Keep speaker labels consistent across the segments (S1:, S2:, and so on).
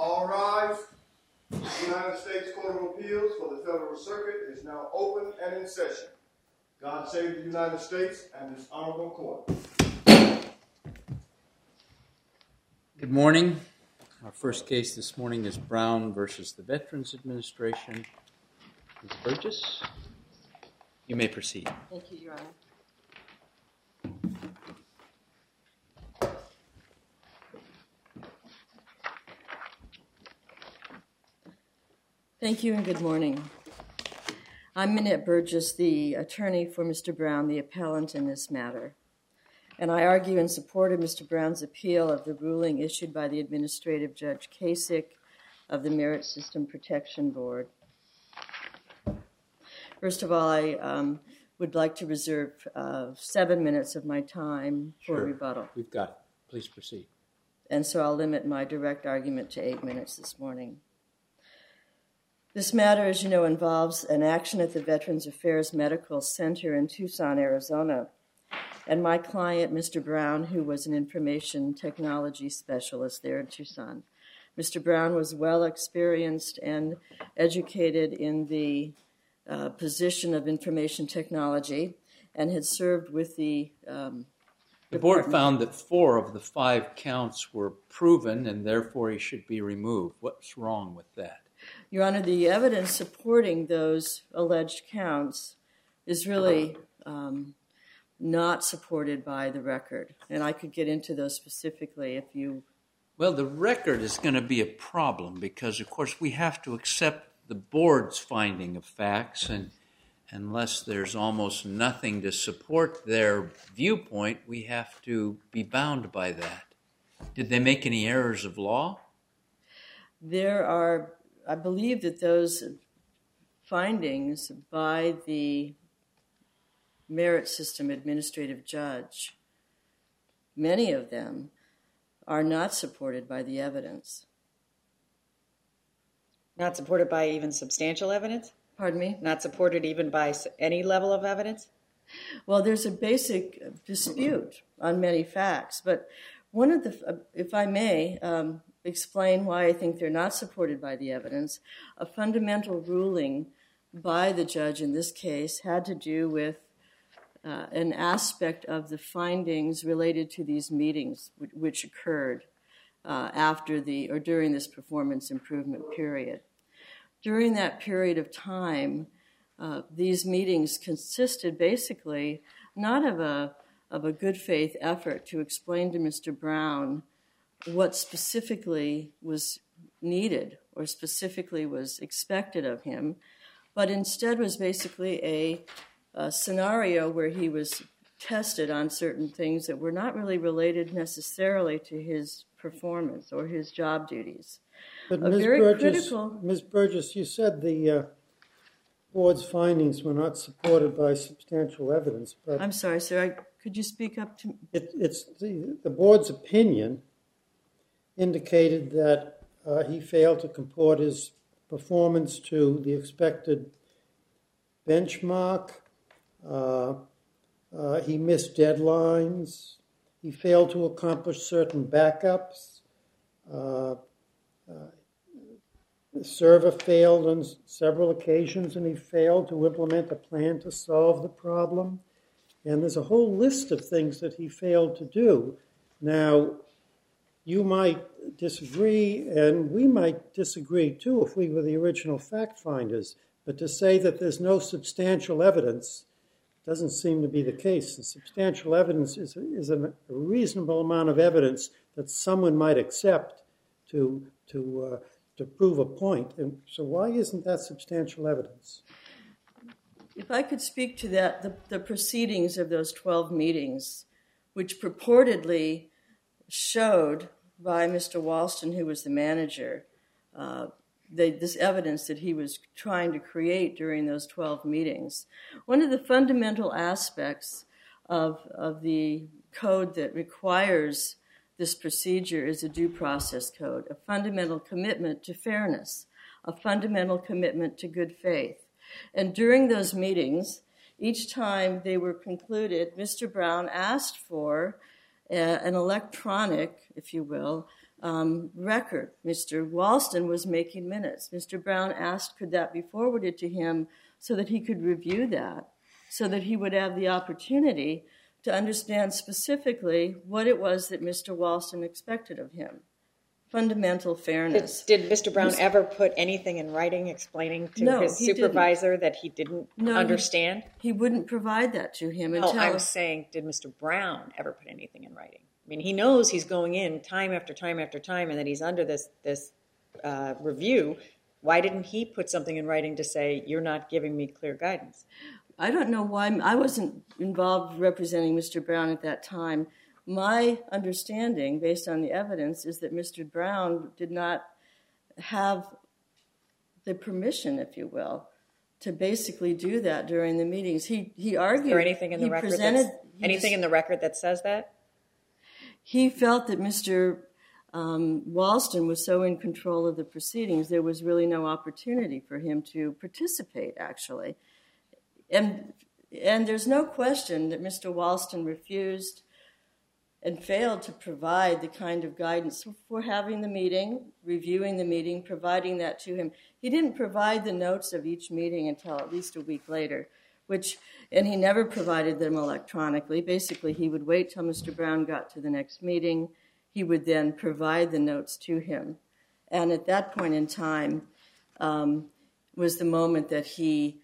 S1: All rise. The United States Court of Appeals for the Federal Circuit is now open and in session. God save the United States and this honorable court.
S2: Good morning. Our first case this morning is Brown versus the Veterans Administration. Ms. Burgess, you may proceed.
S3: Thank you, Your Honor. Thank you and good morning. I'm Minette Burgess, the attorney for Mr. Brown, the appellant in this matter. And I argue in support of Mr. Brown's appeal of the ruling issued by the Administrative Judge Kasich of the Merit System Protection Board. First of all, I would like to reserve 7 minutes of my time for rebuttal.
S2: We've got it. Please proceed.
S3: And so I'll limit my direct argument to 8 minutes this morning. This matter, as you know, involves an action at the Veterans Affairs Medical Center in Tucson, Arizona. And my client, Mr. Brown, who was an information technology specialist there in Tucson. Mr. Brown was well experienced and educated in the position of information technology and had served with the
S2: board found that 4 of the 5 counts were proven and therefore he should be removed. What's wrong with that?
S3: Your Honor, the evidence supporting those alleged counts is really not supported by the record. And I could get into those specifically if you...
S2: Well, the record is going to be a problem because, of course, we have to accept the board's finding of facts, and unless there's almost nothing to support their viewpoint, we have to be bound by that. Did they make any errors of law?
S3: There are, I believe that those findings by the Merit System Administrative Judge, many of them are not supported by the evidence.
S4: Not supported by even substantial evidence?
S3: Pardon me?
S4: Not supported even by any level of evidence?
S3: Well, there's a basic dispute on many facts, but one of the, if I may, explain why I think they're not supported by the evidence. A fundamental ruling by the judge in this case had to do with an aspect of the findings related to these meetings which occurred after the or during this performance improvement period. During that period of time, these meetings consisted basically not of a good faith effort to explain to Mr. Brown what specifically was needed or specifically was expected of him, but instead was basically a scenario where he was tested on certain things that were not really related necessarily to his performance or his job duties.
S5: But Ms. Burgess, you said the board's findings were not supported by substantial evidence. But
S3: I'm sorry, sir. Could you speak up to me?
S5: It's the board's opinion indicated that he failed to comport his performance to the expected benchmark. He missed deadlines. He failed to accomplish certain backups. The server failed on several occasions, and he failed to implement a plan to solve the problem. And there's a whole list of things that he failed to do. Now, you might disagree, and we might disagree too if we were the original fact finders. But to say that there's no substantial evidence doesn't seem to be the case. And substantial evidence is a reasonable amount of evidence that someone might accept to prove a point. And so why isn't that substantial evidence?
S3: If I could speak to that, the proceedings of those 12 meetings, which purportedly showed by Mr. Walston, who was the manager, this evidence that he was trying to create during those 12 meetings. One of the fundamental aspects of the code that requires this procedure is a due process code, a fundamental commitment to fairness, a fundamental commitment to good faith. And during those meetings, each time they were concluded, Mr. Brown asked for an electronic, if you will, record. Mr. Walston was making minutes. Mr. Brown asked could that be forwarded to him so that he could review that, so that he would have the opportunity to understand specifically what it was that Mr. Walston expected of him. Fundamental fairness.
S4: Did Mr. Brown ever put anything in writing explaining to his supervisor that he didn't understand?
S3: He wouldn't provide that to him until...
S4: No, I'm saying, did Mr. Brown ever put anything in writing? I mean, he knows he's going in time after time after time and that he's under this review. Why didn't he put something in writing to say, you're not giving me clear guidance?
S3: I don't know why. I wasn't involved representing Mr. Brown at that time. My understanding, based on the evidence, is that Mr. Brown did not have the permission, if you will, to basically do that during the meetings. He argued... Is there
S4: anything in the record that says that?
S3: He felt that Mr. Walston was so in control of the proceedings, there was really no opportunity for him to participate, actually. And there's no question that Mr. Walston refused and failed to provide the kind of guidance for having the meeting, reviewing the meeting, providing that to him. He didn't provide the notes of each meeting until at least a week later, and he never provided them electronically. Basically, he would wait till Mr. Brown got to the next meeting. He would then provide the notes to him. And at that point in time was the moment that he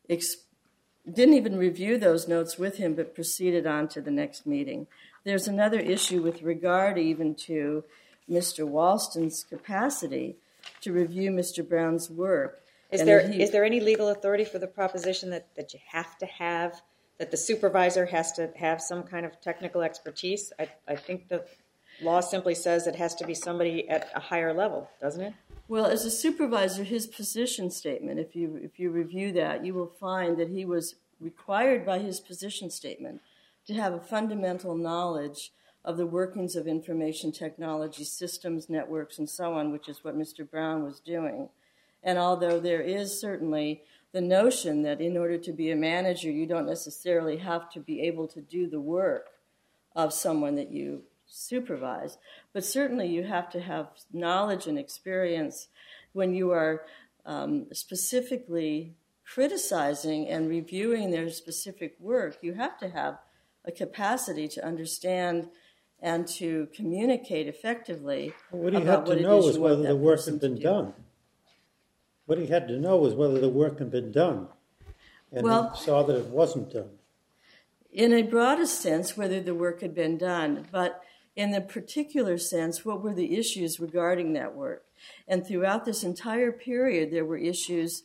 S3: didn't even review those notes with him, but proceeded on to the next meeting. There's another issue with regard even to Mr. Walston's capacity to review Mr. Brown's work.
S4: Is there any legal authority for the proposition that you have to have, that the supervisor has to have some kind of technical expertise? I think the law simply says it has to be somebody at a higher level, doesn't it?
S3: Well, as a supervisor, his position statement, if you review that, you will find that he was required by his position statement to have a fundamental knowledge of the workings of information technology systems, networks, and so on, which is what Mr. Brown was doing. And although there is certainly the notion that in order to be a manager, you don't necessarily have to be able to do the work of someone that you supervise, but certainly you have to have knowledge and experience when you are specifically criticizing and reviewing their specific work. You have to have a capacity to understand and to communicate effectively.
S5: What he had to know was whether the work had been done. What he had to know was whether the work had been done. And he saw that it wasn't done.
S3: In a broadest sense, whether the work had been done, but in the particular sense, what were the issues regarding that work? And throughout this entire period, there were issues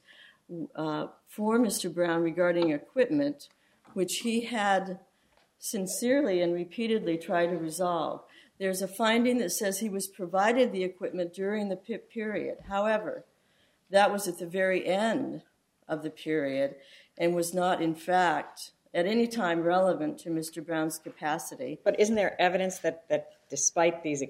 S3: for Mr. Brown regarding equipment, which he had sincerely and repeatedly tried to resolve. There's a finding that says he was provided the equipment during the PIP period. However, that was at the very end of the period and was not, in fact, at any time relevant to Mr. Brown's capacity.
S4: But isn't there evidence that despite these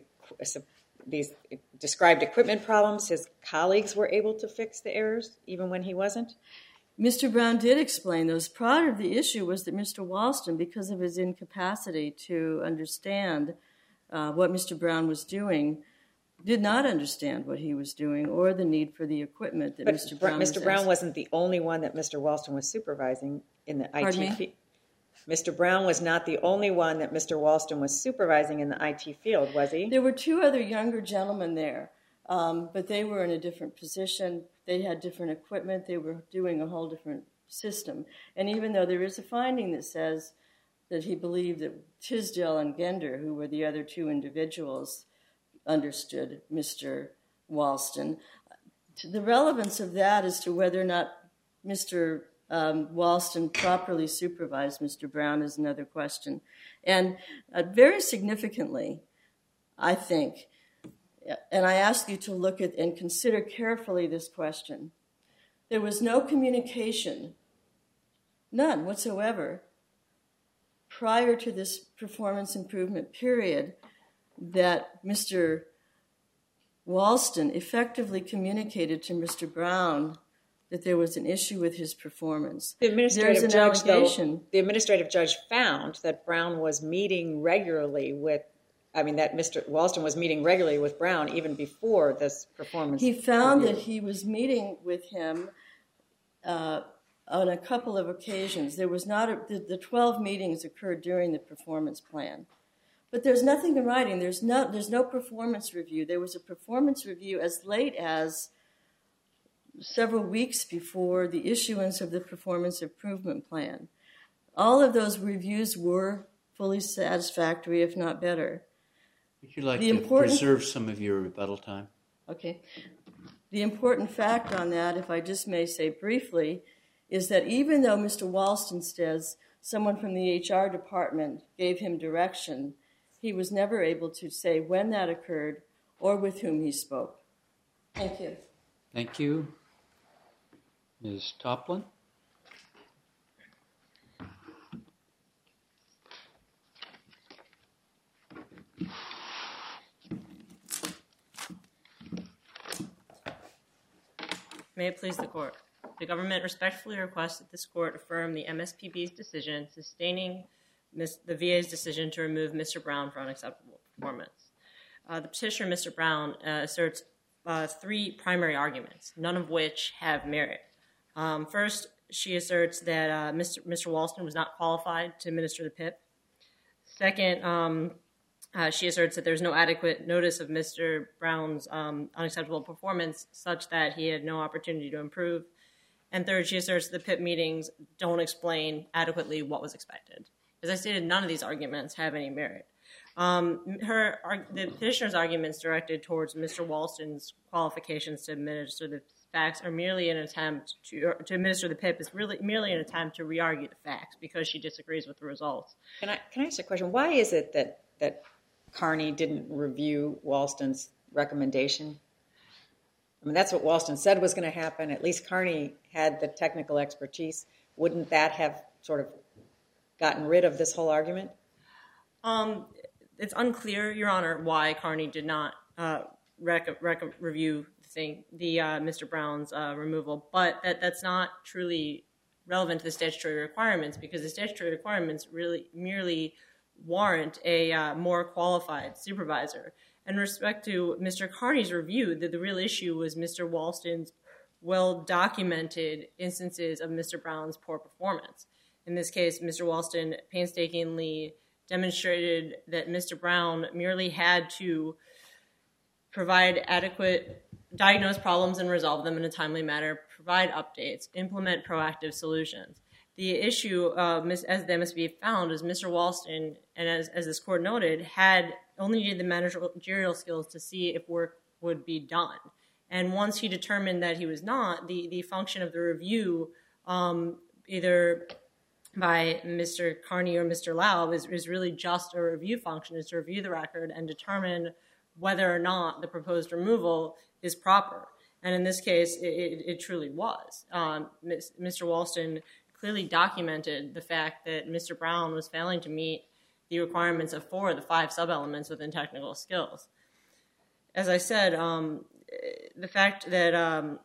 S4: described equipment problems, his colleagues were able to fix the errors even when he wasn't?
S3: Mr. Brown did explain those. Part of the issue was that Mr. Walston, because of his incapacity to understand what Mr. Brown was doing, did not understand what he was doing or the need for the equipment that Mr. Brown was
S4: Mr. Brown wasn't the only one that Mr. Walston was supervising in the IT field. Mr. Brown was not the only one that Mr. Walston was supervising in the IT field, was he?
S3: There were two other younger gentlemen there, but they were in a different position. They had different equipment. They were doing a whole different system. And even though there is a finding that says that he believed that Tisdale and Gender, who were the other two individuals, understood Mr. Walston, the relevance of that as to whether or not Mr. Walston properly supervised Mr. Brown is another question. And very significantly, I think, and I ask you to look at and consider carefully this question, there was no communication, none whatsoever, prior to this performance improvement period that Mr. Walston effectively communicated to Mr. Brown that there was an issue with his performance.
S4: The administrative
S3: There's an
S4: judge,
S3: allegation.
S4: though, the administrative judge found that Brown was meeting regularly with, that Mr. Walston was meeting regularly with Brown even before this performance.
S3: He found
S4: review.
S3: that he was meeting with him on a couple of occasions. There was not the 12 meetings occurred during the performance plan. But there's nothing in writing. There's no performance review. There was a performance review as late as several weeks before the issuance of the performance improvement plan. All of those reviews were fully satisfactory, if not better.
S2: Would you like to preserve some of your rebuttal time?
S3: Okay. The important fact on that, if I just may say briefly, is that even though Mr. Walston says someone from the HR department gave him direction, he was never able to say when that occurred or with whom he spoke. Thank you.
S2: Thank you. Ms. Toplin?
S6: May it please the Court. The government respectfully requests that this Court affirm the MSPB's decision sustaining the VA's decision to remove Mr. Brown for unacceptable performance. The petitioner, Mr. Brown, asserts three primary arguments, none of which have merit. First, she asserts that Mr. Walston was not qualified to administer the PIP. Second, she asserts that there's no adequate notice of Mr. Brown's unacceptable performance such that he had no opportunity to improve. And third, she asserts the PIP meetings don't explain adequately what was expected. As I stated, none of these arguments have any merit. The petitioner's arguments directed towards Mr. Walston's qualifications to administer the facts are merely an attempt to administer the PIP is really merely an attempt to re-argue the facts because she disagrees with the results.
S4: Can I ask a question? Why is it that Carney didn't review Walston's recommendation? That's what Walston said was going to happen. At least Carney had the technical expertise. Wouldn't that have sort of gotten rid of this whole argument?
S6: It's unclear, Your Honor, why Carney did not review Mr. Brown's removal, but that's not truly relevant to the statutory requirements because the statutory requirements really merely warrant a more qualified supervisor. In respect to Mr. Carney's review, the real issue was Mr. Walston's well-documented instances of Mr. Brown's poor performance. In this case, Mr. Walston painstakingly demonstrated that Mr. Brown merely had to provide adequate, diagnose problems and resolve them in a timely manner, provide updates, implement proactive solutions. The issue, as the MSB found, is Mr. Walston, and as this court noted, had only needed the managerial skills to see if work would be done. And once he determined that he was not, the function of the review, either by Mr. Carney or Mr. Laub, is really just a review function, is to review the record and determine whether or not the proposed removal is proper. And in this case, it truly was. Mr. Walston clearly documented the fact that Mr. Brown was failing to meet the requirements of 4 of the 5 sub-elements within technical skills. As I said, the fact that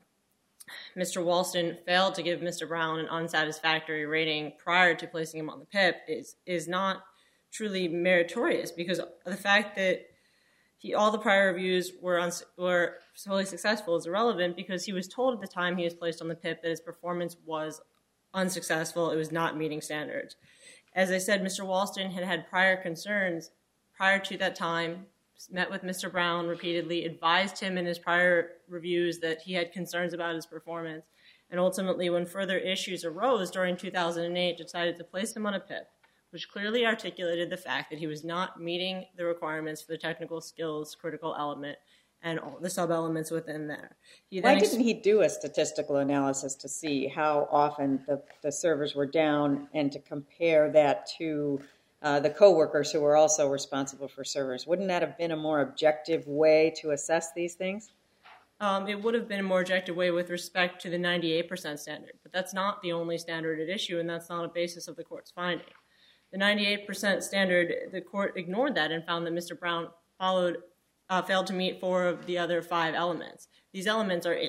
S6: Mr. Walston failed to give Mr. Brown an unsatisfactory rating prior to placing him on the PIP is not truly meritorious because the fact that all the prior reviews were fully successful is irrelevant because he was told at the time he was placed on the PIP that his performance was unsuccessful, it was not meeting standards. As I said, Mr. Walston had prior concerns prior to that time, met with Mr. Brown repeatedly, advised him in his prior reviews that he had concerns about his performance, and ultimately when further issues arose during 2008, decided to place him on a PIP, which clearly articulated the fact that he was not meeting the requirements for the technical skills critical element and all the sub-elements within there.
S4: Why didn't he do a statistical analysis to see how often the servers were down and to compare that to the coworkers who were also responsible for servers? Wouldn't that have been a more objective way to assess these things?
S6: It would have been a more objective way with respect to the 98% standard, but that's not the only standard at issue, and that's not a basis of the court's finding. The 98% standard, the court ignored that and found that Mr. Brown failed to meet 4 of the other 5 elements. These elements are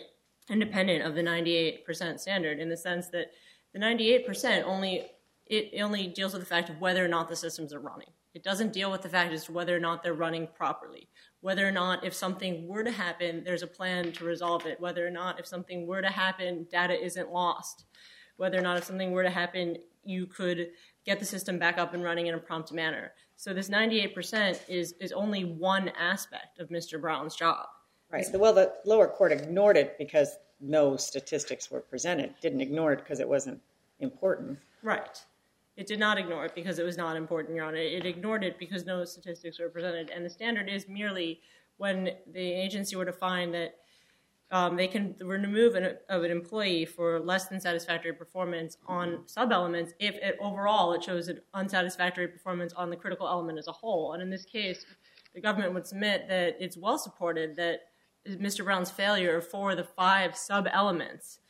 S6: independent of the 98% standard, in the sense that the 98% only deals with the fact of whether or not the systems are running. It doesn't deal with the fact as to whether or not they're running properly, whether or not if something were to happen, there's a plan to resolve it, whether or not if something were to happen, data isn't lost, whether or not if something were to happen, you could get the system back up and running in a prompt manner. So this 98% is only one aspect of Mr. Brown's job.
S4: Right. Well, the lower court ignored it because no statistics were presented. Didn't ignore it because it wasn't important.
S6: Right. It did not ignore it because it was not important, Your Honor. It ignored it because no statistics were presented. And the standard is merely when the agency were to find that they can remove an employee for less than satisfactory performance on sub-elements if overall it shows an unsatisfactory performance on the critical element as a whole. And in this case, the government would submit that it's well supported that Mr. Brown's failure for the 5 sub-elements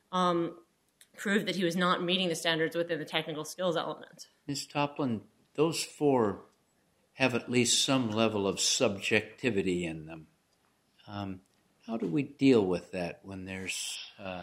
S6: proved that he was not meeting the standards within the technical skills element.
S2: Ms. Toplin, those 4 have at least some level of subjectivity in them. How do we deal with that when there's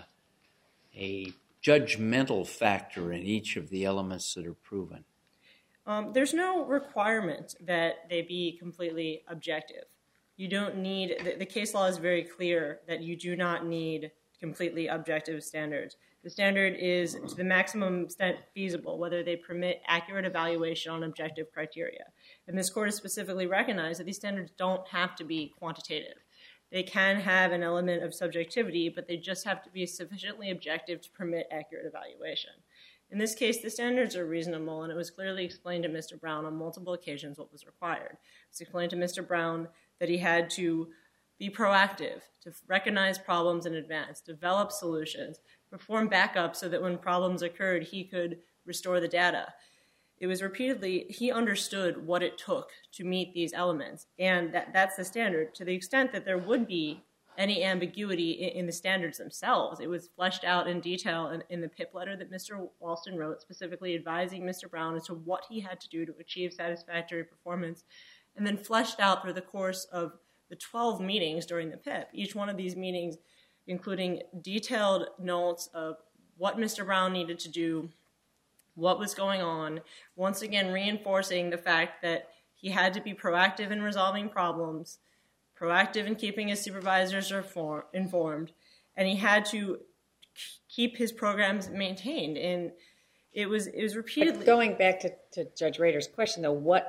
S2: a judgmental factor in each of the elements that are proven?
S6: There's no requirement that they be completely objective. You don't need, the case law is very clear that you do not need completely objective standards. The standard is to the maximum extent feasible, whether they permit accurate evaluation on objective criteria. And this court has specifically recognized that these standards don't have to be quantitative. They can have an element of subjectivity, but they just have to be sufficiently objective to permit accurate evaluation. In this case, the standards are reasonable, and it was clearly explained to Mr. Brown on multiple occasions what was required. It was explained to Mr. Brown that he had to be proactive, to recognize problems in advance, develop solutions, perform backups so that when problems occurred, he could restore the data. It was repeatedly, he understood what it took to meet these elements, and that's the standard. To the extent that there would be any ambiguity in the standards themselves, it was fleshed out in detail in the PIP letter that Mr. Walston wrote, specifically advising Mr. Brown as to what he had to do to achieve satisfactory performance, and then fleshed out through the course of the 12 meetings during the PIP. Each one of these meetings including detailed notes of what Mr. Brown needed to do, what was going on, once again reinforcing the fact that he had to be proactive in resolving problems, proactive in keeping his supervisors informed, and he had to keep his programs maintained. And it was repeatedly...
S4: But going back to Judge Rader's question, though,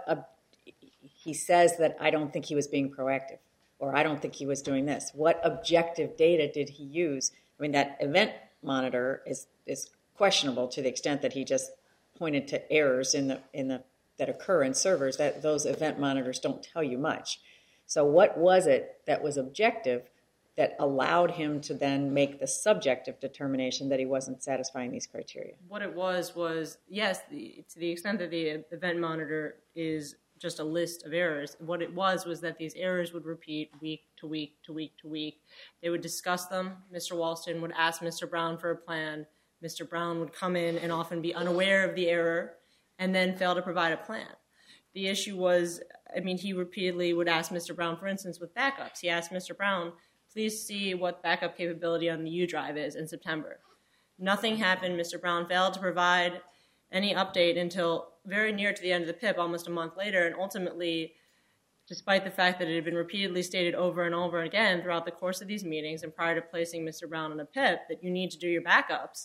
S4: he says that I don't think he was being proactive, or I don't think he was doing this. What objective data did he use? I mean, that event monitor is questionable to the extent that he just pointed to errors that occur in servers. That those event monitors don't tell you much. So what was it that was objective that allowed him to then make the subjective determination that he wasn't satisfying these criteria?
S6: What it was yes, to the extent that the event monitor is just a list of errors, what it was that these errors would repeat week to week to week to week. They would discuss them. Mr. Walston would ask Mr. Brown for a plan. Mr. Brown would come in and often be unaware of the error and then fail to provide a plan. The issue was, he repeatedly would ask Mr. Brown, for instance, with backups. He asked Mr. Brown, please see what backup capability on the U drive is in September. Nothing happened. Mr. Brown failed to provide any update until very near to the end of the PIP, almost a month later, and ultimately, despite the fact that it had been repeatedly stated over and over again throughout the course of these meetings and prior to placing Mr. Brown on a PIP that you need to do your backups,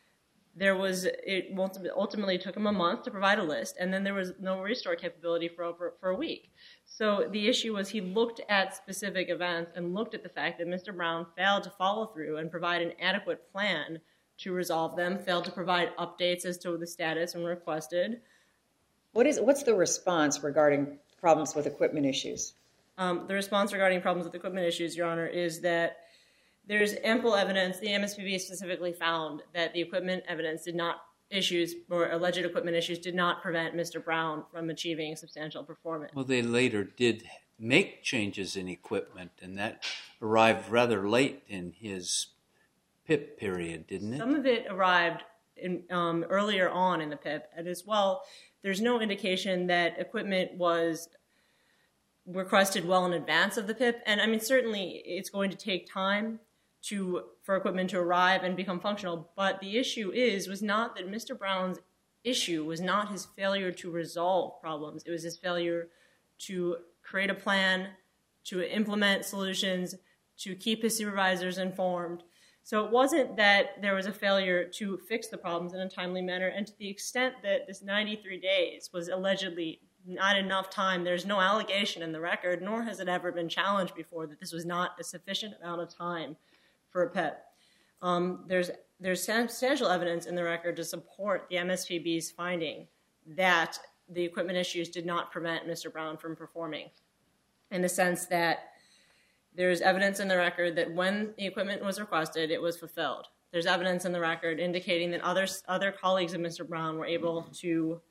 S6: it ultimately took him a month to provide a list, and then there was no restore capability for a week. So the issue was he looked at specific events and looked at the fact that Mr. Brown failed to follow through and provide an adequate plan to resolve them, failed to provide updates as to the status when requested.
S4: What's the response regarding problems with equipment issues?
S6: The response regarding problems with equipment issues, Your Honor, is that there's ample evidence. The MSPB specifically found that the equipment evidence or alleged equipment issues did not prevent Mr. Brown from achieving substantial performance.
S2: Well, they later did make changes in equipment, and that arrived rather late in his PIP period, didn't it?
S6: Some of it arrived earlier on in the PIP, and as well, there's no indication that equipment was requested well in advance of the PIP. And certainly it's going to take time for equipment to arrive and become functional. But the issue was not that Mr. Brown's issue was not his failure to resolve problems. It was his failure to create a plan, to implement solutions, to keep his supervisors informed. So it wasn't that there was a failure to fix the problems in a timely manner, and to the extent that this 93 days was allegedly not enough time, there's no allegation in the record, nor has it ever been challenged before, that this was not a sufficient amount of time for a pet. There's substantial evidence in the record to support the MSPB's finding that the equipment issues did not prevent Mr. Brown from performing, in the sense that there's evidence in the record that when the equipment was requested, it was fulfilled. There's evidence in the record indicating that other colleagues of Mr. Brown were able to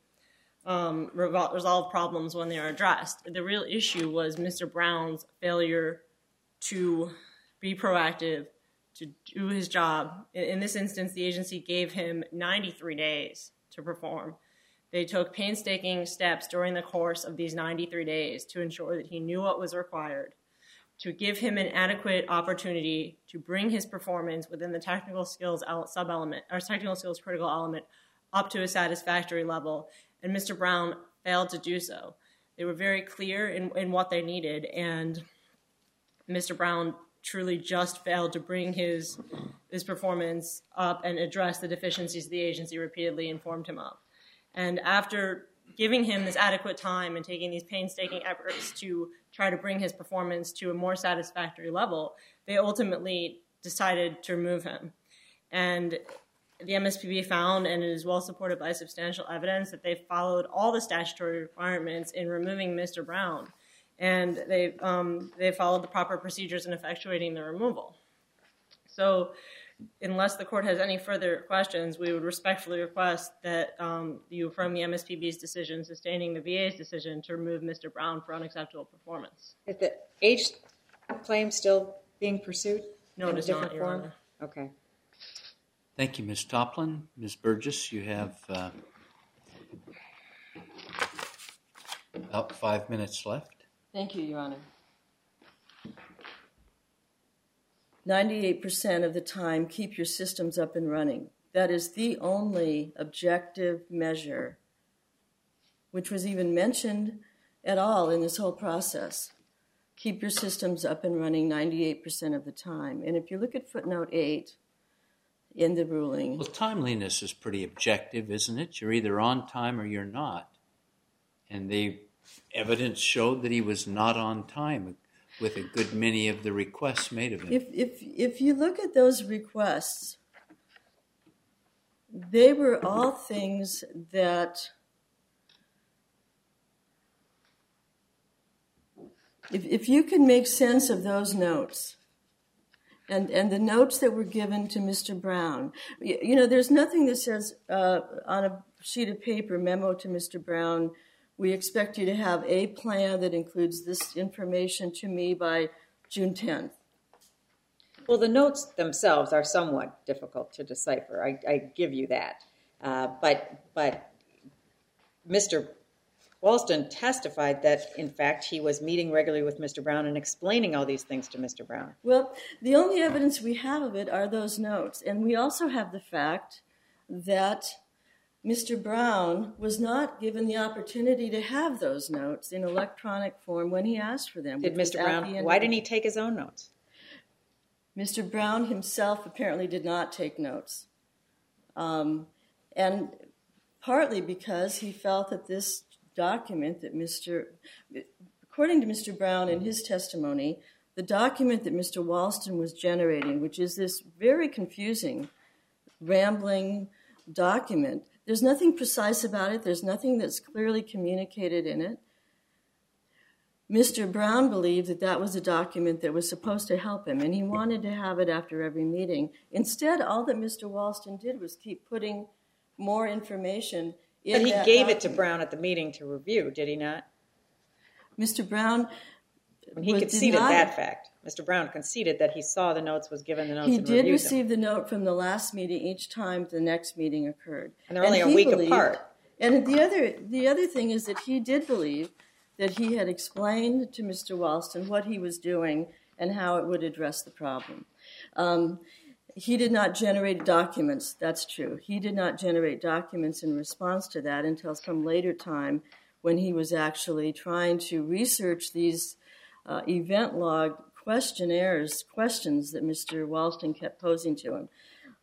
S6: resolve problems when they are addressed. The real issue was Mr. Brown's failure to be proactive, to do his job. In this instance, the agency gave him 93 days to perform. They took painstaking steps during the course of these 93 days to ensure that he knew what was required, to give him an adequate opportunity to bring his performance within the technical skills sub-element, or technical skills critical element, up to a satisfactory level. And Mr. Brown failed to do so. They were very clear in what they needed, and Mr. Brown truly just failed to bring his performance up and address the deficiencies the agency repeatedly informed him of. And after giving him this adequate time and taking these painstaking efforts to try to bring his performance to a more satisfactory level, they ultimately decided to remove him. And the MSPB found, and it is well supported by substantial evidence, that they followed all the statutory requirements in removing Mr. Brown. And they followed the proper procedures in effectuating the removal. So unless the court has any further questions, we would respectfully request that you affirm the MSPB's decision sustaining the VA's decision to remove Mr. Brown for unacceptable performance.
S4: Is the age claim still being pursued?
S6: No, it is not, Your Honor.
S4: Okay.
S2: Thank you, Ms. Toplin. Ms. Burgess, you have about 5 minutes left.
S3: Thank you, Your Honor. 98% of the time, keep your systems up and running. That is the only objective measure which was even mentioned at all in this whole process. Keep your systems up and running 98% of the time. And if you look at footnote 8 in the ruling...
S2: Well, timeliness is pretty objective, isn't it? You're either on time or you're not. And the evidence showed that he was not on time with a good many of the requests made of him.
S3: If you look at those requests, they were all things that... If you can make sense of those notes, and the notes that were given to Mr. Brown, you know, there's nothing that says on a sheet of paper, memo to Mr. Brown, we expect you to have a plan that includes this information to me by June 10th.
S4: Well, the notes themselves are somewhat difficult to decipher. I give you that. But Mr. Walston testified that, in fact, he was meeting regularly with Mr. Brown and explaining all these things to Mr. Brown.
S3: Well, the only evidence we have of it are those notes. And we also have the fact that Mr. Brown was not given the opportunity to have those notes in electronic form when he asked for them.
S4: Did Mr. Brown, why didn't he take his own notes?
S3: Mr. Brown himself apparently did not take notes. And partly because he felt that this document that according to Mr. Brown in his testimony, the document that Mr. Walston was generating, which is this very confusing, rambling document, there's nothing precise about it. There's nothing that's clearly communicated in it. Mr. Brown believed that that was a document that was supposed to help him, and he wanted to have it after every meeting. Instead, all that Mr. Walston did was keep putting more information in that document.
S4: But he gave it to Brown at the meeting to review, did he not?
S3: Mr. Brown...
S4: He conceded that fact. Mr. Brown conceded that he saw the notes, was given the notes, and reviewed them.
S3: He did receive the note from the last meeting each time the next meeting occurred.
S4: And they're only a week apart.
S3: And the other thing is that he did believe that he had explained to Mr. Walston what he was doing and how it would address the problem. He did not generate documents. That's true. He did not generate documents in response to that until some later time when he was actually trying to research these event log questions that Mr. Walston kept posing to him.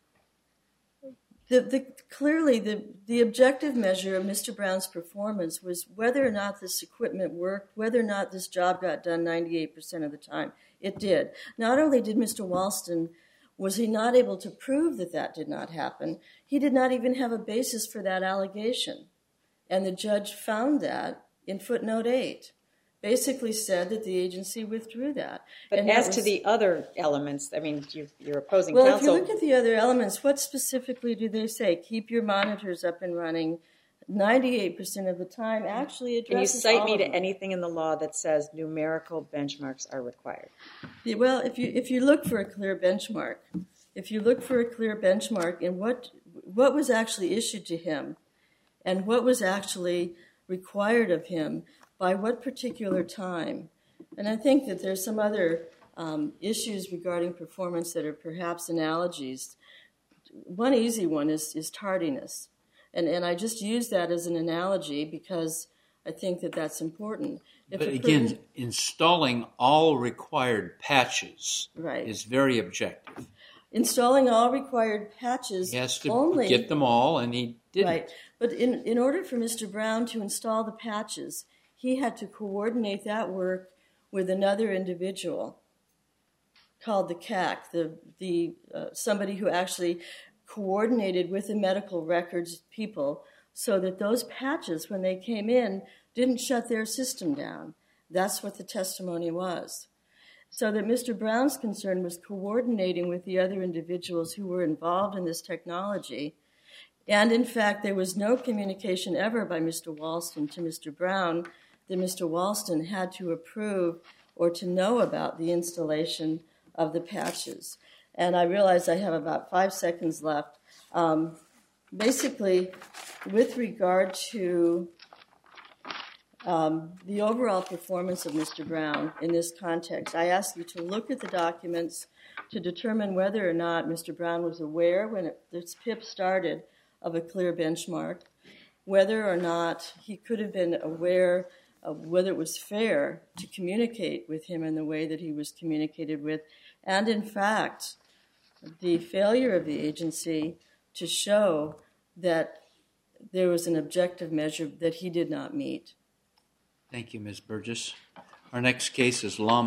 S3: Clearly, the objective measure of Mr. Brown's performance was whether or not this equipment worked, whether or not this job got done 98% of the time. It did. Not only did Mr. Walston, was he not able to prove that that did not happen, he did not even have a basis for that allegation. And the judge found that in footnote 8. Basically said that the agency withdrew that.
S4: But
S3: and
S4: as to the other elements, I mean, your opposing
S3: well,
S4: counsel...
S3: if you look at the other elements, what specifically do they say? Keep your monitors up and running 98% of the time. Actually addresses
S4: Can you cite
S3: all
S4: me
S3: of
S4: to
S3: them.
S4: anything in the law that says numerical benchmarks are required?
S3: Well, if you look for a clear benchmark, in what was actually issued to him and what was actually required of him by what particular time. And I think that there's some other issues regarding performance that are perhaps analogies. One easy one is tardiness. And I just use that as an analogy because I think that that's important.
S2: But again, installing all required patches
S3: right.
S2: is very objective.
S3: Installing all required patches
S2: He has to
S3: only,
S2: get them all, and he didn't.
S3: Right. But in order for Mr. Brown to install the patches, he had to coordinate that work with another individual called the CAC, somebody who actually coordinated with the medical records people so that those patches, when they came in, didn't shut their system down. That's what the testimony was. So that Mr. Brown's concern was coordinating with the other individuals who were involved in this technology. And in fact, there was no communication ever by Mr. Walston to Mr. Brown that Mr. Walston had to approve or to know about the installation of the patches. And I realize I have about 5 seconds left. Basically, with regard to the overall performance of Mr. Brown in this context, I ask you to look at the documents to determine whether or not Mr. Brown was aware when this PIP started of a clear benchmark, whether or not he could have been aware of whether it was fair to communicate with him in the way that he was communicated with, and in fact, the failure of the agency to show that there was an objective measure that he did not meet.
S2: Thank you, Ms. Burgess. Our next case is Lum